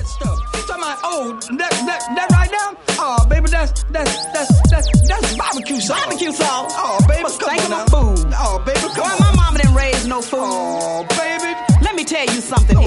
stuff. You talking about, oh, that right now? Oh, baby, that's barbecue sauce. Barbecue sauce? Oh, baby, Thank come you on for now. food. Oh, baby, come Boy, on. my mama didn't raise no food. Oh, baby. Let me tell you something